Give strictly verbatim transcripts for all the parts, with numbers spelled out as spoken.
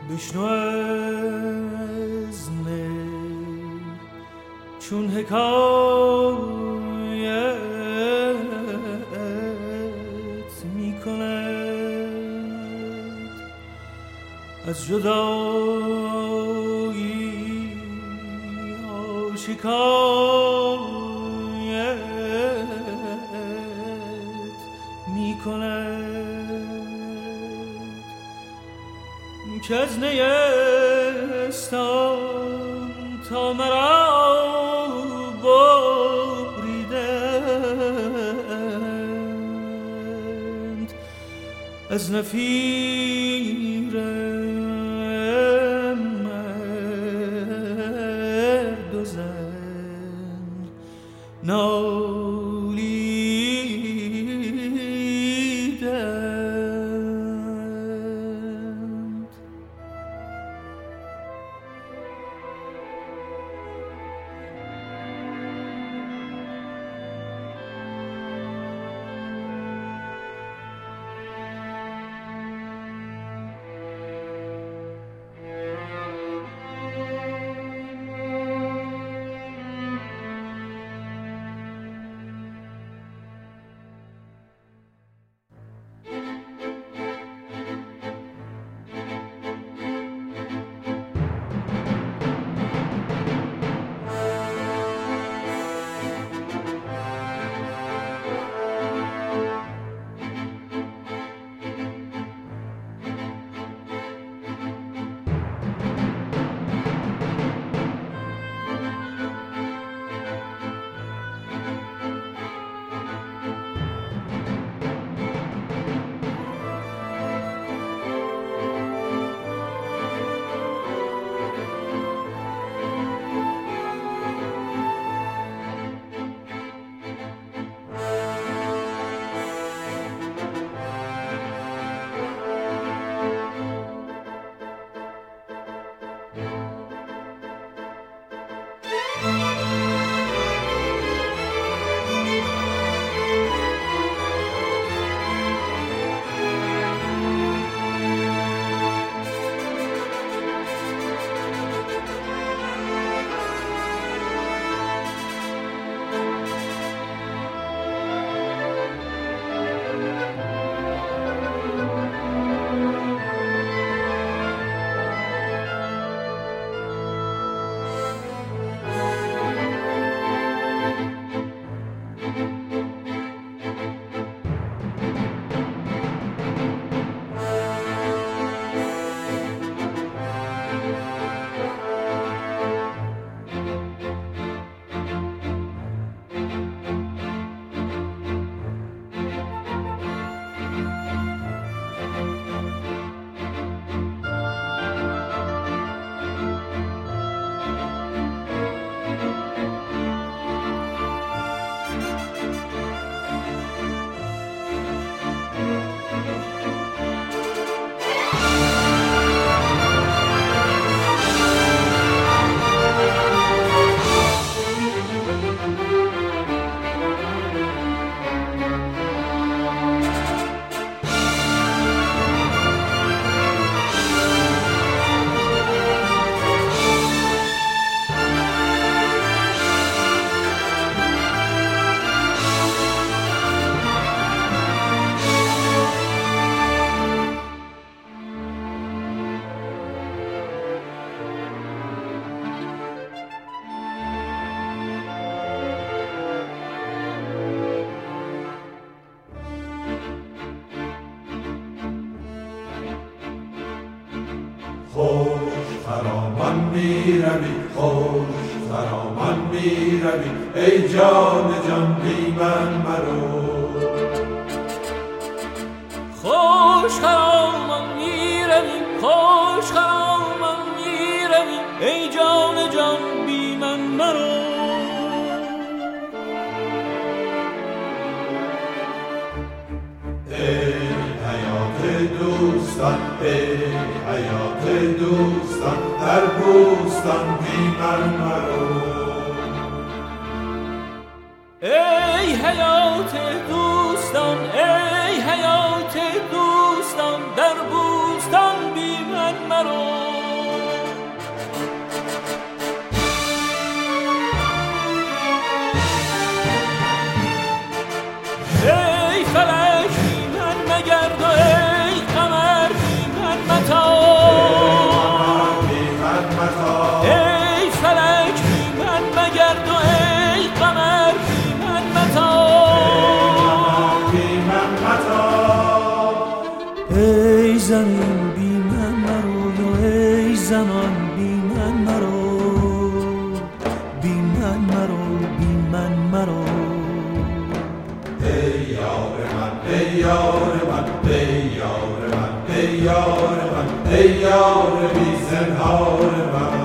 بشنو از نی چون حکایت می کند از جدایی آشکایت می کند که از نیستان تا مرا ببریدند از نفیر مرد و زن نالیدند. خوش خرامان می روی، خوش خرامان می روی، ای جان جان بی من مرو. خوش خرامان می روی، خوش خرامان می روی، ای جان جان بی من مرو. ای حیات دوستان، ای حیات دوستان، در بوستان بی من مرو. ای حیات دوستان، ای حیات دوستان، در بوستان بی من مرو. مرو. ای فلک بی من مگرد و ای قمر بی من متاب، ای فلک بی من مگرد و ای قمر بی من متاب، ای زمین بی من مرو و ای زمان بی من مرو، بی من مرو بی من مرو. ای یار من ای یار من ای یار من ای یار من ای یار بی زنهار من،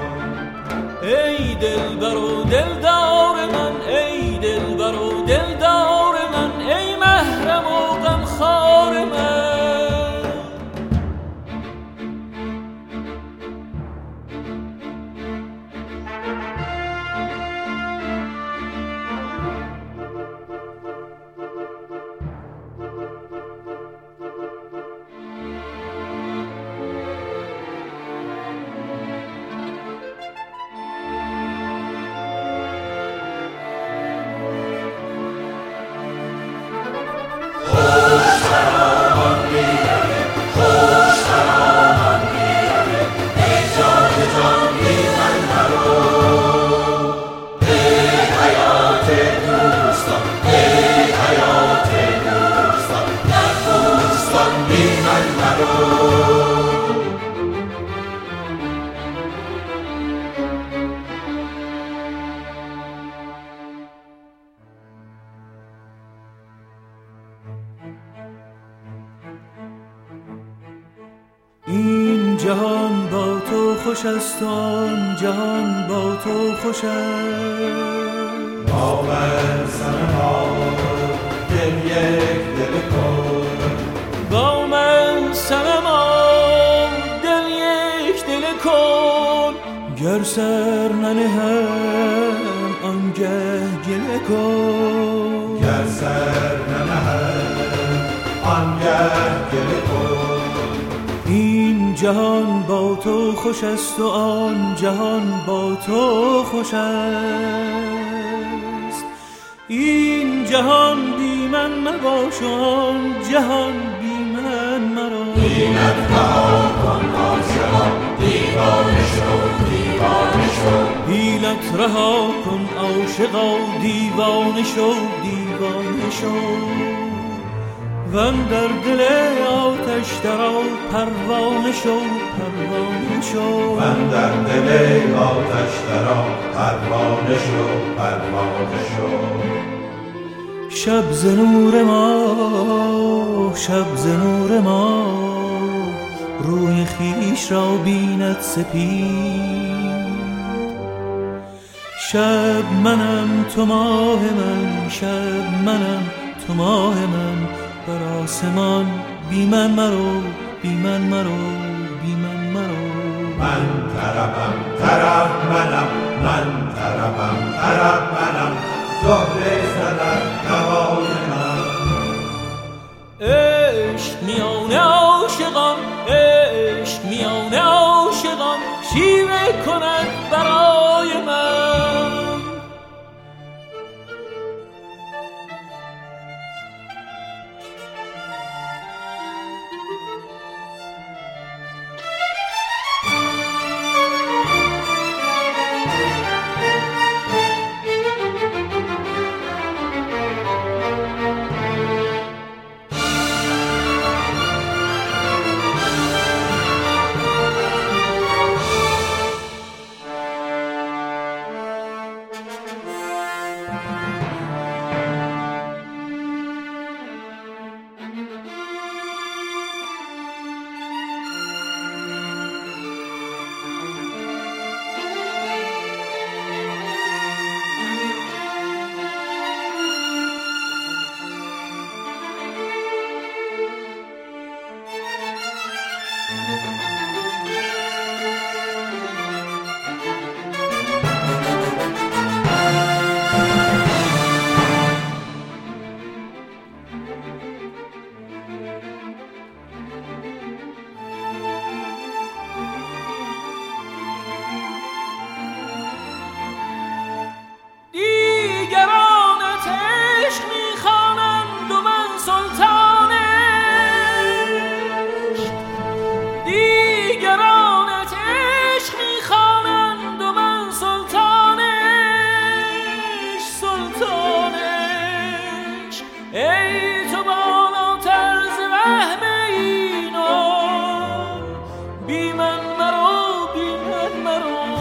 ای دلبر و دلدار من ای دلبر و دلدار من ای محرم و غمخوار من. این جهان با تو خوش است، آن جهان با تو خوش است. با من صنما دل یک دل کن، با من صنما دل یک دل کن. گر سر ننهم آنگه گله کن، گر سر ننهم آنگه گله کن. این جهان با تو خوش است و آن جهان با تو خوش است. این جهان بی من مباش و آن جهان بی من مرا. اینت رها کن عاشقا دیوانه شو دیوانه شو، حیلت رها کن عاشقا دیوانه شو دیوانه شو. وندر دل آتش درآ پروانه شو پروانه شو. وندر دل آتش درآ پروانه شو پروانه شو. شب ز نور ما شب ز نور ما روی خویش را بیند سپید. شب منم تو ماه من شب منم تو ماه من. بر آسمان بی من مرو بی من مرو بی من مرو. من طربم طرب منم من طربم طرب منم. زهره زدن نوای من. عشق میان عاشقان عشق میان عاشقان شیوه کند برای من.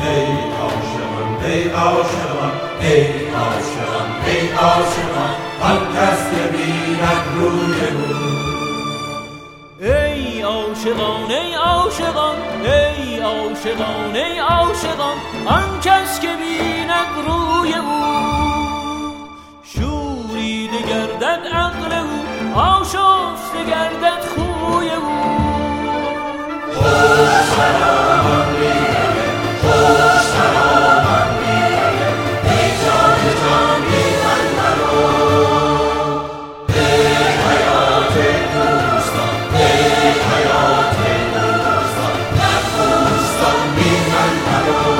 ای عاشقان ای عاشقان ای عاشقان ای عاشقان آن کس که بیند روی او ای عاشقان ای عاشقان ای عاشقان ای عاشقان آن کس که بیند روی او شوریده گردد عقل او آشفته گردد خوی او خوش سلامان میره خوش سلامان میره ای جان جان بی من مرو ای حیات دوستان ای حیات دوستان در دوستان بی من مرو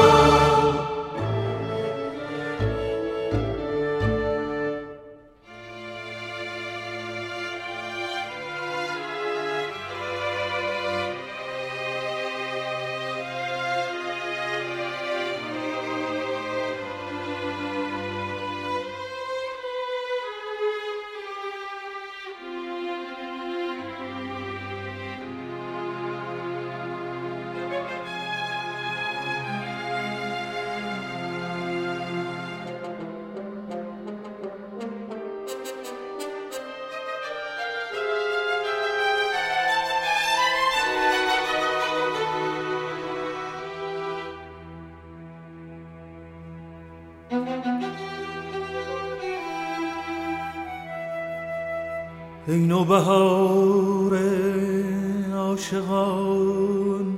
ای نوبهار عاشقان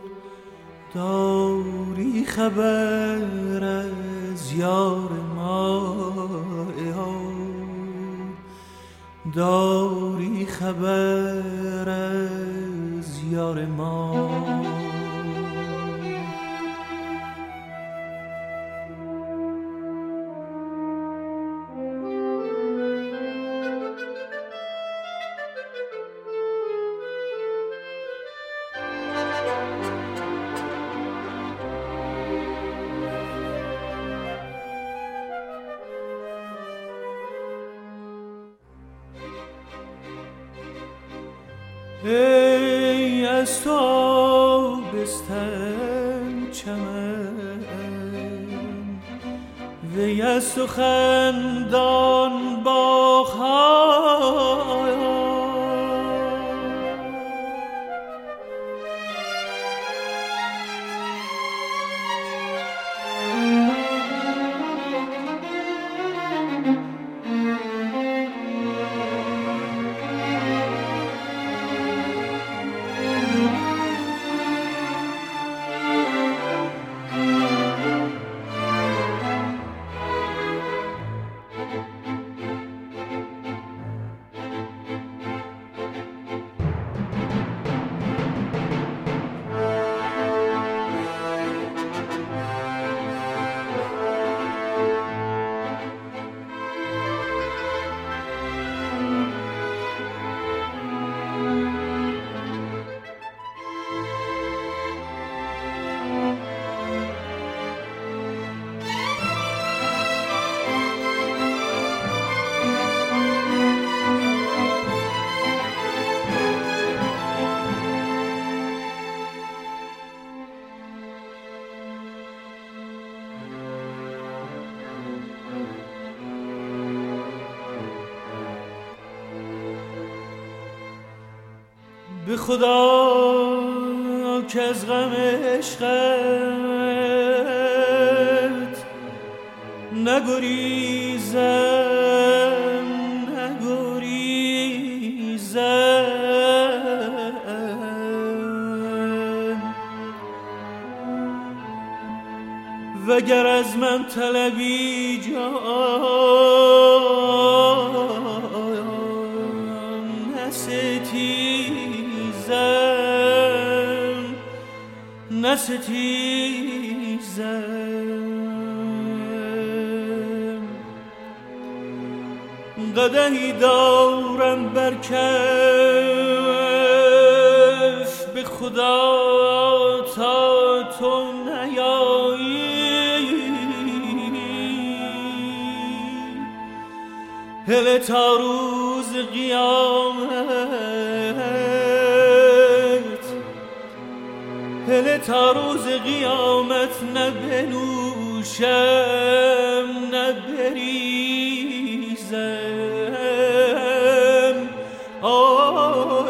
داری خبر از یار ما داری خبر از یار ما ای از تو بستن چمن وی از تو خندان باغ‌ها به خدا که از غم عشقت نگریزم نگریزم وگر از من طلبی جان نستیزم نستیزم قدحی دارم بر کف به خدا تا تو نیایی هله تا روز قیامت هله تا روز قیامت نه بنوشم نه بریزم. آه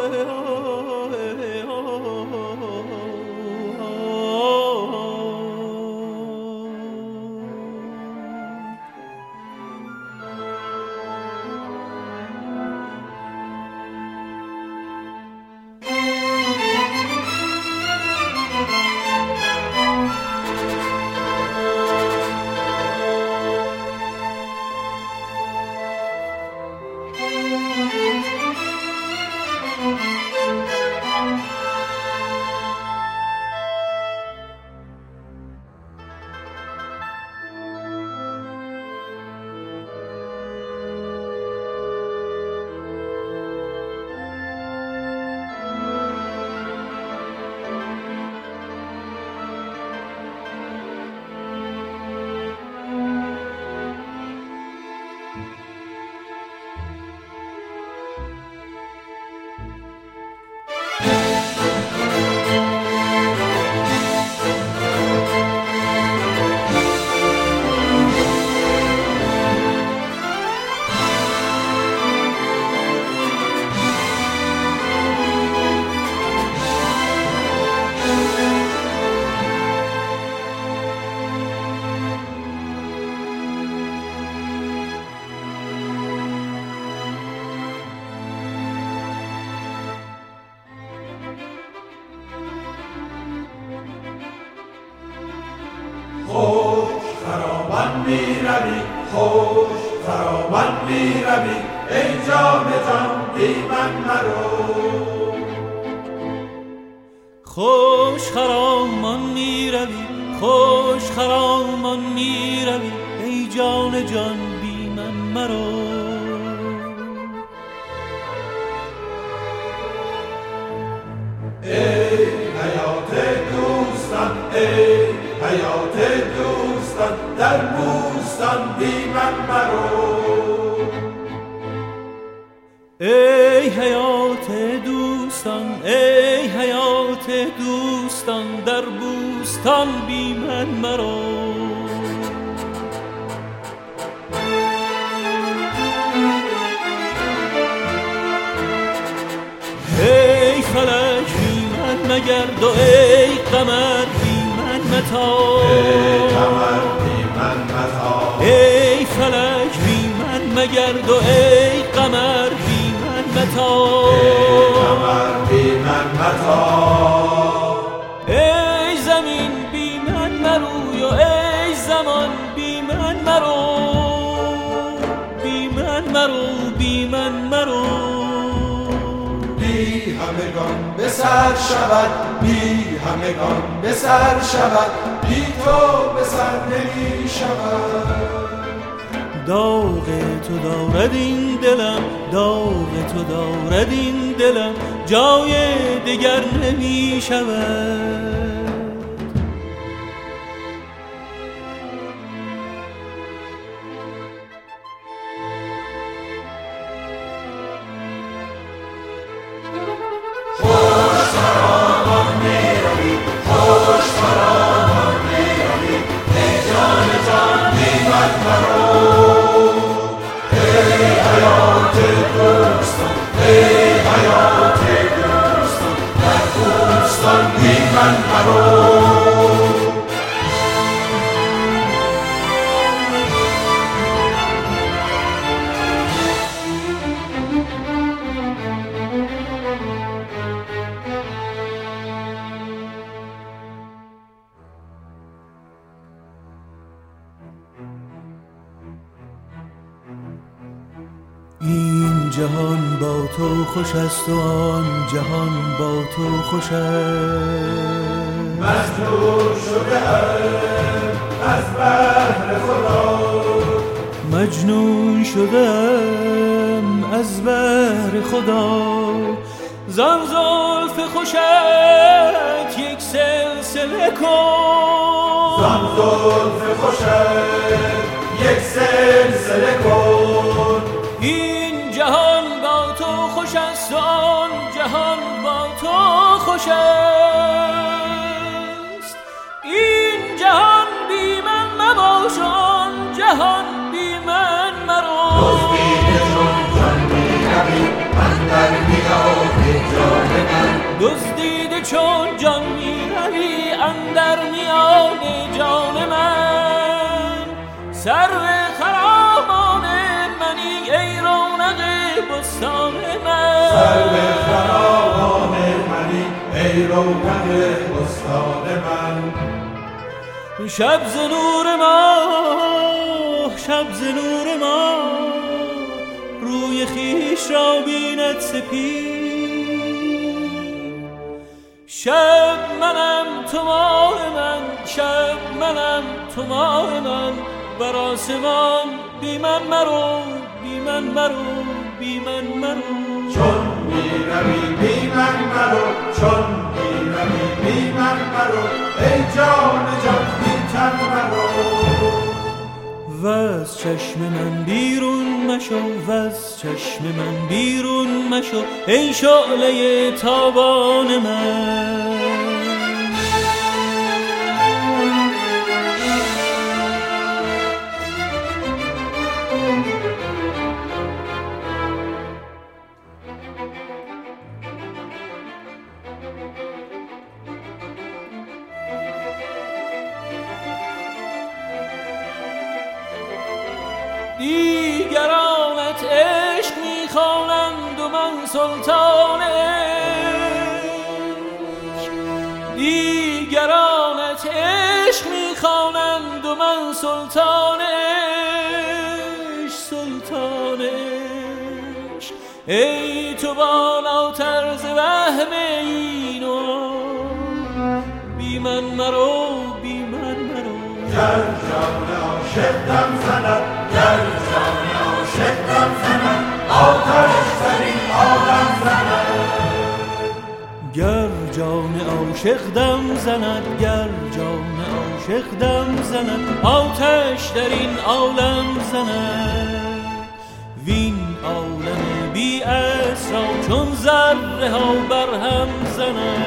خوش خرامان می روی، خوش خرامان می روی، ای جان جان بی من مرو. خوش خرامان می روی، خوش خرامان می روی، ای جان جان بی من مرو. ای حیات دوستان، ای حیات دوستان، در بوستان بی من مرو. ای حیات دوستان، ای حیات دوستان، در بوستان بی من مرو. ای فلک بی من مگرد و ای قمر بی من متاب. ای قمر بی من متاب، ای فلک بی من مگرد و ای قمر بی من متاب. ای قمر بی من متاب. ای زمین بی من مروی و ای زمان بی من مرو. بی من مرو، بی من مرو. بی همگان به سر شود، بی همگان به سر شود، بی تو به سر نمی شود. داغ تو دارد این دلم، داغ تو دارد این دلم، جای دگر نمی شود. خوش خرامان می روی، خوش خرامان می روی، ای جان جان بی من مرو. ای حیات دوستان، ای حیات دوستان، در بوستان بی من مرو. این جهان با تو خوش است و آن جهان با تو خوش است. مجنون شده ام از بهر خدا، مجنون شدم از بهر خدا. زان زلف خوشت یک سلسله کن، زان زلف خوشت یک سلسله کن. این جهان با تو خوش است و آن جهان با تو خوش است. جهان بی من مرو. دزدیده چون جان میروی اندر میان جان من. دزدیده چون جان میروی اندر میان جان من. سرو خرامان منی ای رونق بستان من. سرو خرامان منی ای رونق بستان من. شب ز نور ماه شب ز نور ماه روی خویش را بیند سپید. شب منم تو ماه من شب منم تو ماه من بر آسمان بی من مرو بی من مرو بی من مرو. چون میروی بی من مرو چون میروی بی من مرو ای جان جان بی تن مرو. وز چشم من بیرون مشو وز چشم من بیرون مشو ای شعله تابان من. دیگرانت عشق میخوانند و من سلطان عشق. دیگرانت عشق میخوانند و من سلطان عشق سلطان عشق. ای تو بالا طرز وهم این و بی من مرو بی من مرو. گر جان عاشق دم زند گر جان عاشق دم زند آتش در این عالم زند. گر جان عاشق دم زند گر جان عاشق دم زند آتش در این عالم زند. وین عالم بی اسرا چون ذره ها بر هم زند.